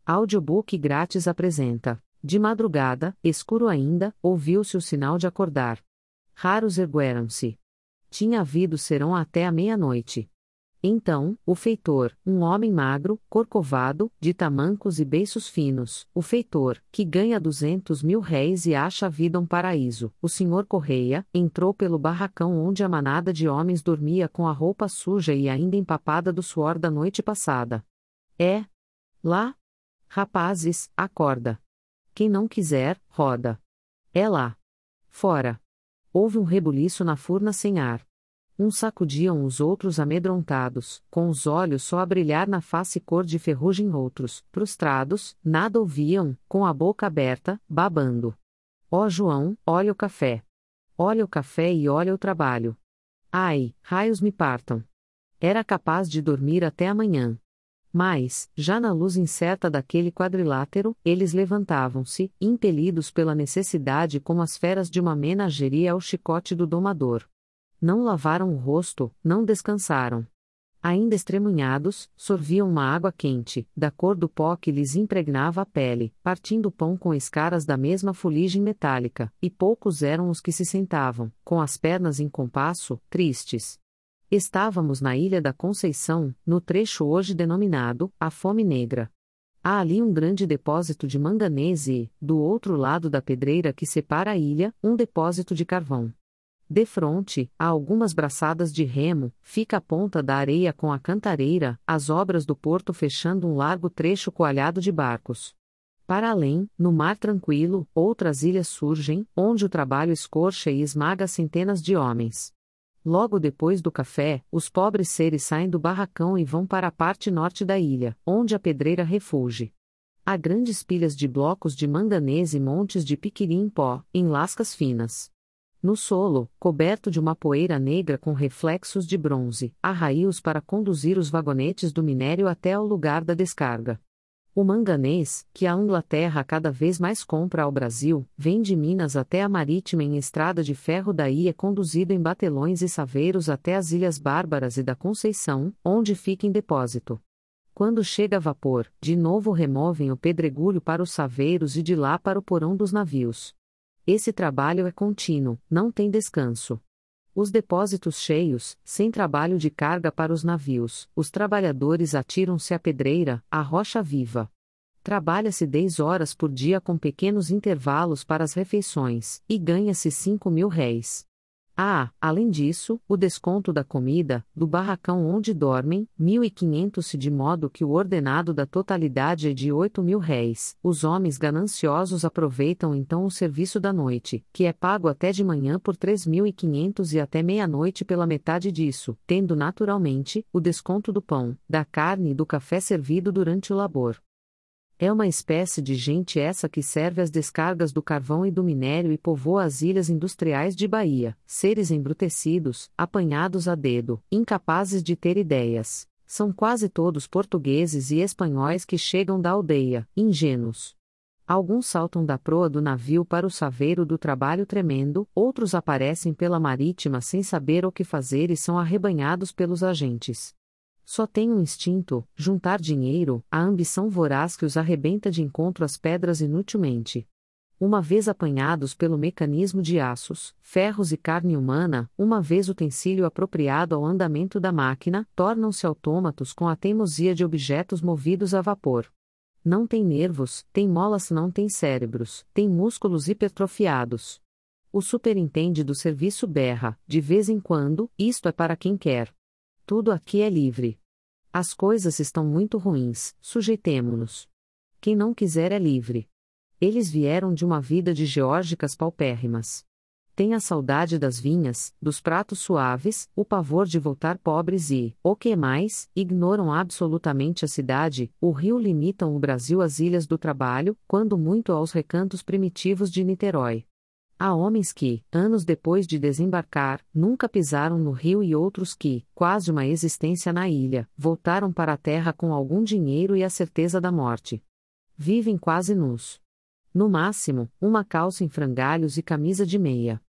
Audiobook grátis apresenta. De madrugada, escuro ainda, ouviu-se o sinal de acordar. Raros ergueram-se. Tinha havido serão até a meia-noite. Então, o feitor, um homem magro, corcovado, de tamancos e beiços finos, o feitor, que ganha 200.000 réis e acha a vida um paraíso, o senhor Correia, entrou pelo barracão onde a manada de homens dormia com a roupa suja e ainda empapada do suor da noite passada. É lá? Rapazes, acorda. Quem não quiser, roda. É lá. Fora. Houve um rebuliço na furna sem ar. Uns sacudiam os outros amedrontados, com os olhos só a brilhar na face cor de ferrugem, outros, prostrados, nada ouviam, com a boca aberta, babando. Ó João, olha o café. Olha o café e olha o trabalho. Ai, raios me partam. Era capaz de dormir até amanhã. Mas, já na luz incerta daquele quadrilátero, eles levantavam-se, impelidos pela necessidade como as feras de uma menageria ao chicote do domador. Não lavaram o rosto, não descansaram. Ainda estremunhados, sorviam uma água quente, da cor do pó que lhes impregnava a pele, partindo pão com escaras da mesma fuligem metálica, e poucos eram os que se sentavam, com as pernas em compasso, tristes. Estávamos na Ilha da Conceição, no trecho hoje denominado a Fome Negra. Há ali um grande depósito de manganês e, do outro lado da pedreira que separa a ilha, um depósito de carvão. Defronte, a algumas braçadas de remo, fica a ponta da areia com a cantareira, as obras do porto fechando um largo trecho coalhado de barcos. Para além, no mar tranquilo, outras ilhas surgem, onde o trabalho escorcha e esmaga centenas de homens. Logo depois do café, os pobres seres saem do barracão e vão para a parte norte da ilha, onde a pedreira refuge. Há grandes pilhas de blocos de manganês e montes de piquirim em pó, em lascas finas. No solo, coberto de uma poeira negra com reflexos de bronze, há raios para conduzir os vagonetes do minério até ao lugar da descarga. O manganês, que a Inglaterra cada vez mais compra ao Brasil, vem de Minas até a Marítima em estrada de ferro, daí é conduzido em batelões e saveiros até as Ilhas Bárbaras e da Conceição, onde fica em depósito. Quando chega a vapor, de novo removem o pedregulho para os saveiros e de lá para o porão dos navios. Esse trabalho é contínuo, não tem descanso. Os depósitos cheios, sem trabalho de carga para os navios, os trabalhadores atiram-se à pedreira, à rocha viva. Trabalha-se 10 horas por dia com pequenos intervalos para as refeições, e ganha-se 5.000 réis. Além disso, o desconto da comida, do barracão onde dormem, 1.500, de modo que o ordenado da totalidade é de 8.000 réis. Os homens gananciosos aproveitam então o serviço da noite, que é pago até de manhã por 3.500 e até meia-noite pela metade disso, tendo naturalmente, o desconto do pão, da carne e do café servido durante o labor. É uma espécie de gente essa que serve as descargas do carvão e do minério e povoa as ilhas industriais de Bahia, seres embrutecidos, apanhados a dedo, incapazes de ter ideias. São quase todos portugueses e espanhóis que chegam da aldeia, ingênuos. Alguns saltam da proa do navio para o saveiro do trabalho tremendo, outros aparecem pela marítima sem saber o que fazer e são arrebanhados pelos agentes. Só tem um instinto, juntar dinheiro, a ambição voraz que os arrebenta de encontro às pedras inutilmente. Uma vez apanhados pelo mecanismo de aços, ferros e carne humana, uma vez utensílio apropriado ao andamento da máquina, tornam-se autômatos com a teimosia de objetos movidos a vapor. Não tem nervos, tem molas, não tem cérebros, tem músculos hipertrofiados. O superintende do serviço berra, de vez em quando, isto é para quem quer. Tudo aqui é livre. As coisas estão muito ruins, sujeitemo-nos. Quem não quiser é livre. Eles vieram de uma vida de geórgicas paupérrimas. Têm a saudade das vinhas, dos pratos suaves, o pavor de voltar pobres e, o que mais, ignoram absolutamente a cidade. O rio limitam o Brasil às ilhas do trabalho, quando muito aos recantos primitivos de Niterói. Há homens que, anos depois de desembarcar, nunca pisaram no rio e outros que, quase uma existência na ilha, voltaram para a terra com algum dinheiro e a certeza da morte. Vivem quase nus. No máximo, uma calça em frangalhos e camisa de meia.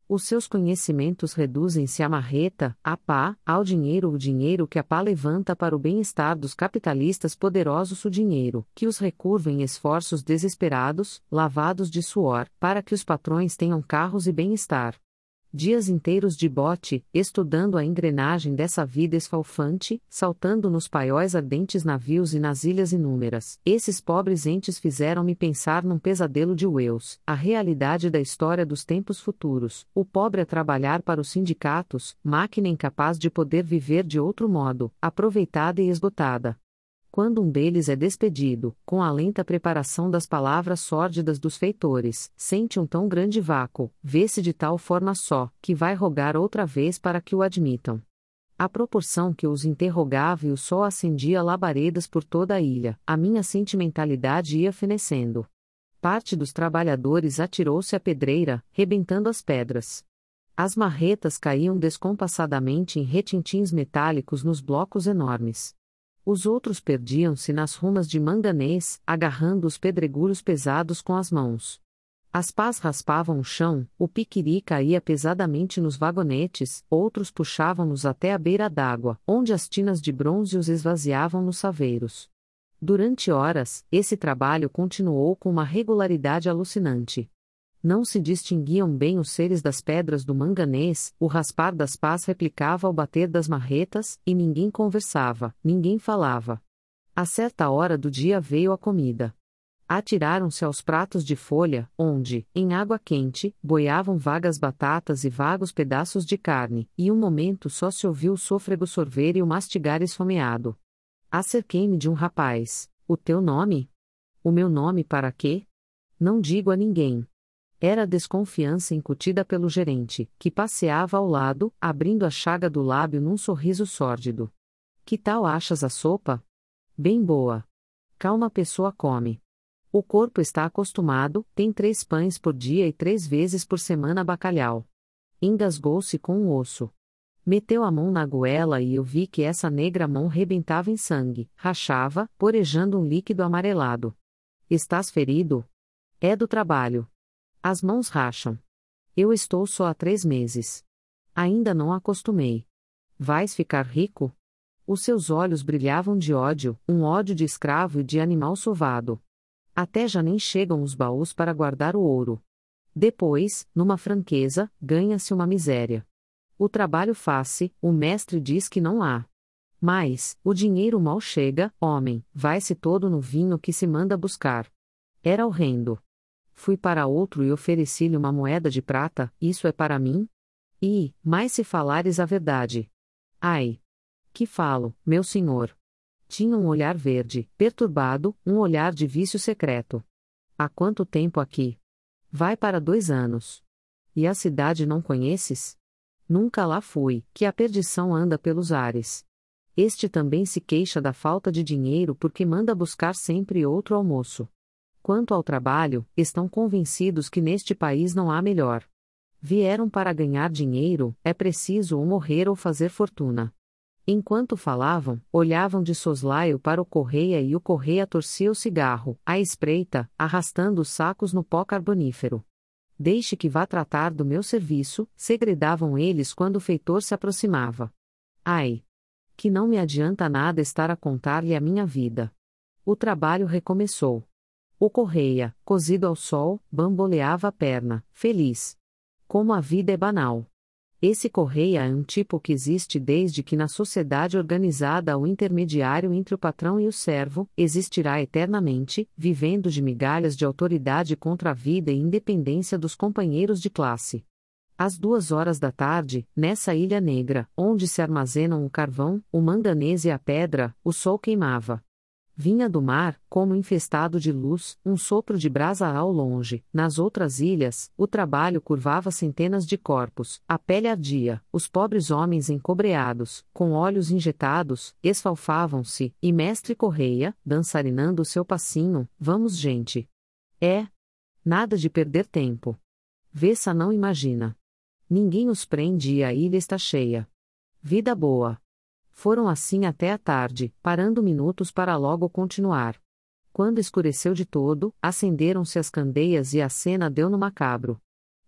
Os seus conhecimentos reduzem-se à marreta, à pá, ao dinheiro, o dinheiro que a pá levanta para o bem-estar dos capitalistas poderosos, o dinheiro que os recurva em esforços desesperados, lavados de suor, para que os patrões tenham carros e bem-estar. Dias inteiros de bote, estudando a engrenagem dessa vida esfalfante, saltando nos paióis ardentes navios e nas ilhas inúmeras. Esses pobres entes fizeram-me pensar num pesadelo de Wells, a realidade da história dos tempos futuros, o pobre a trabalhar para os sindicatos, máquina incapaz de poder viver de outro modo, aproveitada e esgotada. Quando um deles é despedido, com a lenta preparação das palavras sórdidas dos feitores, sente um tão grande vácuo, vê-se de tal forma só, que vai rogar outra vez para que o admitam. À proporção que os interrogava e o sol acendia labaredas por toda a ilha, a minha sentimentalidade ia fenecendo. Parte dos trabalhadores atirou-se à pedreira, rebentando as pedras. As marretas caíam descompassadamente em retintins metálicos nos blocos enormes. Os outros perdiam-se nas rumas de manganês, agarrando os pedregulhos pesados com as mãos. As pás raspavam o chão, o piquiri caía pesadamente nos vagonetes, outros puxavam-nos até a beira d'água, onde as tinas de bronze os esvaziavam nos saveiros. Durante horas, esse trabalho continuou com uma regularidade alucinante. Não se distinguiam bem os seres das pedras do manganês, o raspar das pás replicava ao bater das marretas, e ninguém conversava, ninguém falava. A certa hora do dia veio a comida. Atiraram-se aos pratos de folha, onde, em água quente, boiavam vagas batatas e vagos pedaços de carne, e um momento só se ouviu o sôfrego sorver e o mastigar esfomeado. Acerquei-me de um rapaz. O teu nome? O meu nome para quê? Não digo a ninguém. Era a desconfiança incutida pelo gerente, que passeava ao lado, abrindo a chaga do lábio num sorriso sórdido. Que tal achas a sopa? Bem boa. Calma, pessoa come. O corpo está acostumado, tem 3 pães por dia e 3 vezes por semana bacalhau. Engasgou-se com um osso. Meteu a mão na goela e eu vi que essa negra mão rebentava em sangue, rachava, porejando um líquido amarelado. Estás ferido? É do trabalho. As mãos racham. Eu estou só há 3 meses. Ainda não acostumei. Vais ficar rico? Os seus olhos brilhavam de ódio, um ódio de escravo e de animal sovado. Até já nem chegam os baús para guardar o ouro. Depois, numa franqueza, ganha-se uma miséria. O trabalho faz-se, o mestre diz que não há. Mas, o dinheiro mal chega, homem, vai-se todo no vinho que se manda buscar. Era horrendo. Fui para outro e ofereci-lhe uma moeda de prata, isso é para mim? E, mais se falares a verdade. Ai! Que falo, meu senhor? Tinha um olhar verde, perturbado, um olhar de vício secreto. Há quanto tempo aqui? Vai para 2 anos. E a cidade não conheces? Nunca lá fui, que a perdição anda pelos ares. Este também se queixa da falta de dinheiro porque manda buscar sempre outro almoço. Quanto ao trabalho, estão convencidos que neste país não há melhor. Vieram para ganhar dinheiro, é preciso ou morrer ou fazer fortuna. Enquanto falavam, olhavam de soslaio para o Correia e o Correia torcia o cigarro, à espreita, arrastando os sacos no pó carbonífero. Deixe que vá tratar do meu serviço, segredavam eles quando o feitor se aproximava. Ai! Que não me adianta nada estar a contar-lhe a minha vida. O trabalho recomeçou. O Correia, cozido ao sol, bamboleava a perna, feliz. Como a vida é banal. Esse Correia é um tipo que existe desde que na sociedade organizada o intermediário entre o patrão e o servo, existirá eternamente, vivendo de migalhas de autoridade contra a vida e independência dos companheiros de classe. Às 2 horas da tarde, nessa ilha negra, onde se armazenam o carvão, o manganês e a pedra, o sol queimava. Vinha do mar, como infestado de luz, um sopro de brasa ao longe. Nas outras ilhas, o trabalho curvava centenas de corpos, a pele ardia, os pobres homens encobreados, com olhos injetados, esfalfavam-se, e mestre Correia, dançarinando o seu passinho, vamos gente. É. Nada de perder tempo. Vessa não imagina. Ninguém os prende e a ilha está cheia. Vida boa. Foram assim até a tarde, parando minutos para logo continuar. Quando escureceu de todo, acenderam-se as candeias e a cena deu no macabro.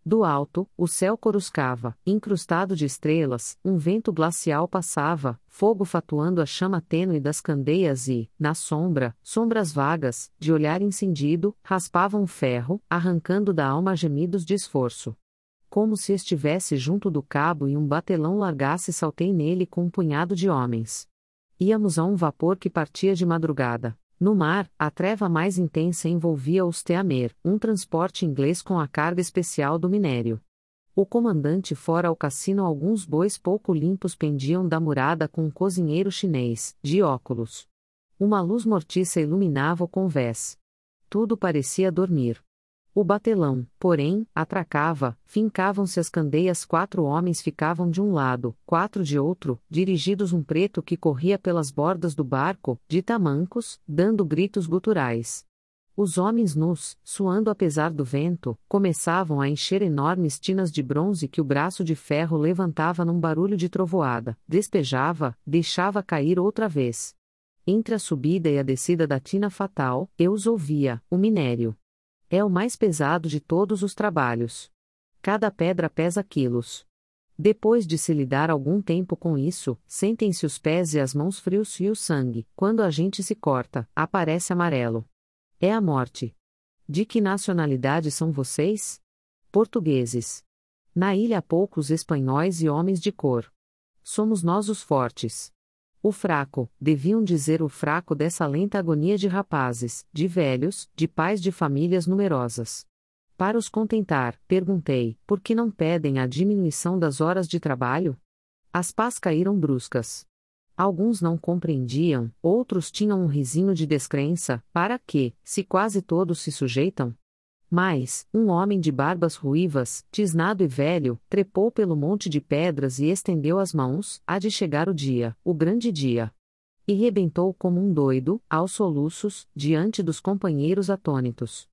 Do alto, o céu coruscava, incrustado de estrelas, um vento glacial passava, fogo fatuando a chama tênue das candeias e, na sombra, sombras vagas, de olhar incendido, raspavam o ferro, arrancando da alma gemidos de esforço. Como se estivesse junto do cabo e um batelão largasse, saltei nele com um punhado de homens. Íamos a um vapor que partia de madrugada. No mar, a treva mais intensa envolvia os Teamer, um transporte inglês com a carga especial do minério. O comandante fora ao cassino, alguns bois pouco limpos pendiam da murada com um cozinheiro chinês, de óculos. Uma luz mortiça iluminava o convés. Tudo parecia dormir. O batelão, porém, atracava, fincavam-se as candeias, 4 homens ficavam de um lado, 4 de outro, dirigidos um preto que corria pelas bordas do barco, de tamancos, dando gritos guturais. Os homens nus, suando apesar do vento, começavam a encher enormes tinas de bronze que o braço de ferro levantava num barulho de trovoada, despejava, deixava cair outra vez. Entre a subida e a descida da tina fatal, eu os ouvia, o minério. É o mais pesado de todos os trabalhos. Cada pedra pesa quilos. Depois de se lidar algum tempo com isso, sentem-se os pés e as mãos frios e o sangue, quando a gente se corta, aparece amarelo. É a morte. De que nacionalidade são vocês? Portugueses. Na ilha há poucos espanhóis e homens de cor. Somos nós os fortes. O fraco, deviam dizer o fraco dessa lenta agonia de rapazes, de velhos, de pais de famílias numerosas. Para os contentar, perguntei, por que não pedem a diminuição das horas de trabalho? As pás caíram bruscas. Alguns não compreendiam, outros tinham um risinho de descrença, para que, se quase todos se sujeitam? Mas, um homem de barbas ruivas, tisnado e velho, trepou pelo monte de pedras e estendeu as mãos, há de chegar o dia, o grande dia. E rebentou como um doido, aos soluços, diante dos companheiros atônitos.